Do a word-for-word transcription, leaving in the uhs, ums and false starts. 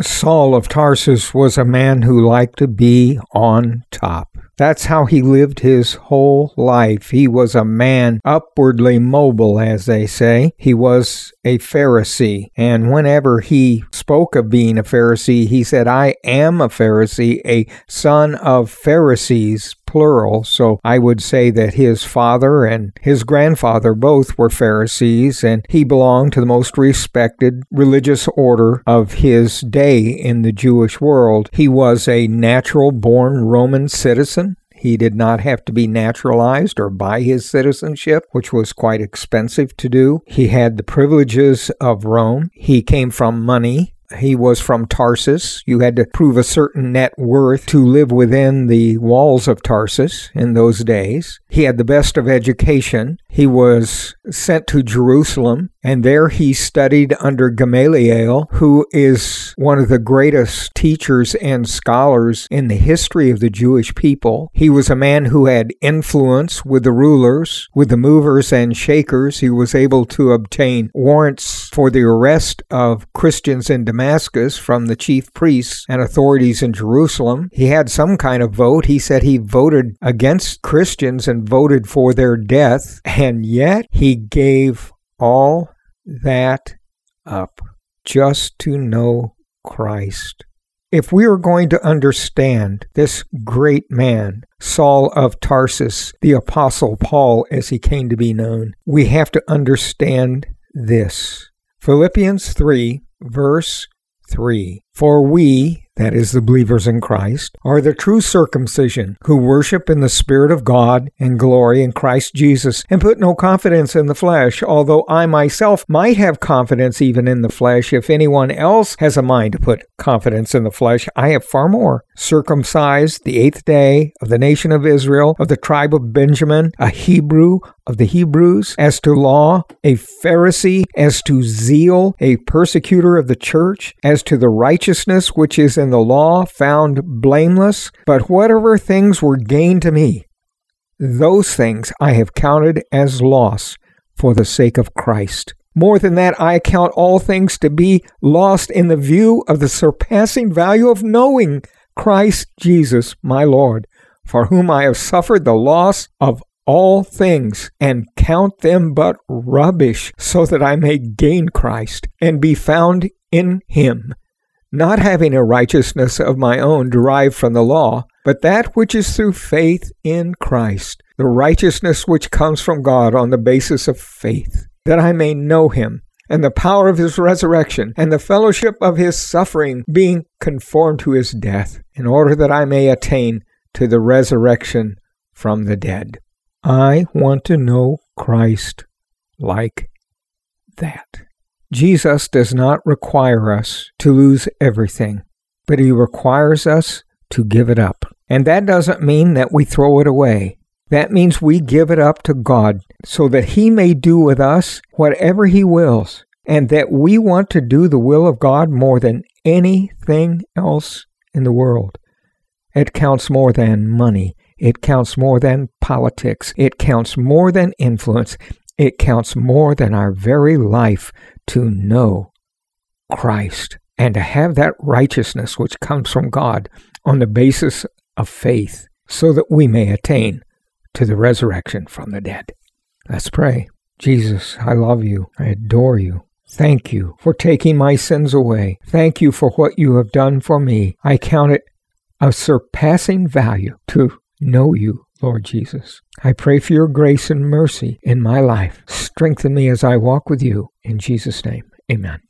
Saul of Tarsus was a man who liked to be on top. That's how he lived his whole life. He was a man upwardly mobile, as they say. He was a Pharisee. And whenever he spoke of being a Pharisee, he said, I am a Pharisee, a son of Pharisees, plural. So I would say that his father and his grandfather both were Pharisees, and he belonged to the most respected religious order of his day in the Jewish world. He was a natural-born Roman citizen. He did not have to be naturalized or buy his citizenship, which was quite expensive to do. He had the privileges of Rome. He came from money. He was from Tarsus. You had to prove a certain net worth to live within the walls of Tarsus in those days. He had the best of education. He was sent to Jerusalem, and there he studied under Gamaliel, who is one of the greatest teachers and scholars in the history of the Jewish people. He was a man who had influence with the rulers, with the movers and shakers. He was able to obtain warrants for the arrest of Christians in Damascus from the chief priests and authorities in Jerusalem. He had some kind of vote. He said he voted against Christians and voted for their death, and yet he gave all that up just to know Christ. If we are going to understand this great man, Saul of Tarsus, the Apostle Paul as he came to be known, we have to understand this. Philippians three, verse three. For we, that is the believers in Christ, are the true circumcision, who worship in the Spirit of God and glory in Christ Jesus, and put no confidence in the flesh, although I myself might have confidence even in the flesh. If anyone else has a mind to put confidence in the flesh, I have far more. Circumcised the eighth day, of the nation of Israel, of the tribe of Benjamin, a Hebrew of the Hebrews, as to law, a Pharisee, as to zeal, a persecutor of the church, as to the righteousness which is in the law, found blameless. But whatever things were gained to me, those things I have counted as loss for the sake of Christ. More than that, I count all things to be lost in the view of the surpassing value of knowing Christ Jesus my Lord, for whom I have suffered the loss of all things, and count them but rubbish, so that I may gain Christ, and be found in him, not having a righteousness of my own derived from the law, but that which is through faith in Christ, the righteousness which comes from God on the basis of faith, that I may know him, and the power of his resurrection, and the fellowship of his suffering, being conformed to his death, in order that I may attain to the resurrection from the dead. I want to know Christ like that. Jesus does not require us to lose everything, but he requires us to give it up. And that doesn't mean that we throw it away. That means we give it up to God so that he may do with us whatever he wills, and that we want to do the will of God more than anything else in the world. It counts more than money. It counts more than politics. It counts more than influence. It counts more than our very life to know Christ and to have that righteousness which comes from God on the basis of faith, so that we may attain to the resurrection from the dead. Let's pray. Jesus, I love you. I adore you. Thank you for taking my sins away. Thank you for what you have done for me. I count it of surpassing value to know you, Lord Jesus. I pray for your grace and mercy in my life. Strengthen me as I walk with you. In Jesus' name, amen.